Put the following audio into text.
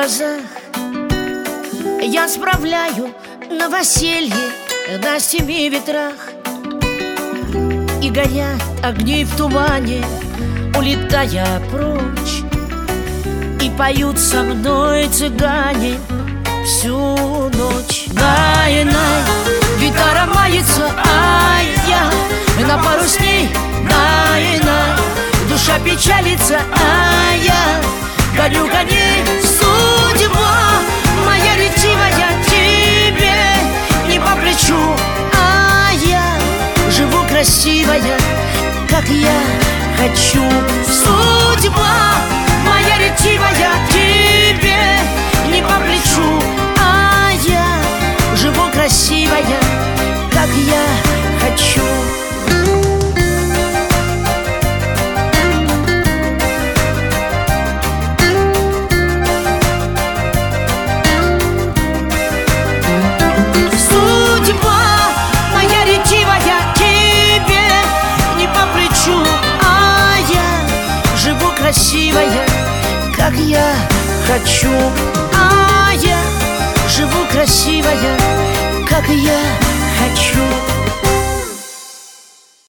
глазах я справляю новоселье на 7 ветрах. И горят огни в тумане, улетая прочь. И поют со мной цыгане всю ночь. Най-най, гитара мается, а я на парусне. Най-най, душа печалится, а я гоню коней. Судьба моя ретивая тебе не по плечу, а я живу красивая, как я хочу. Судьба моя ретивая тебе не по плечу, а я живу красивая, как я хочу. Красивая, как я хочу, а я живу красивая, как я хочу.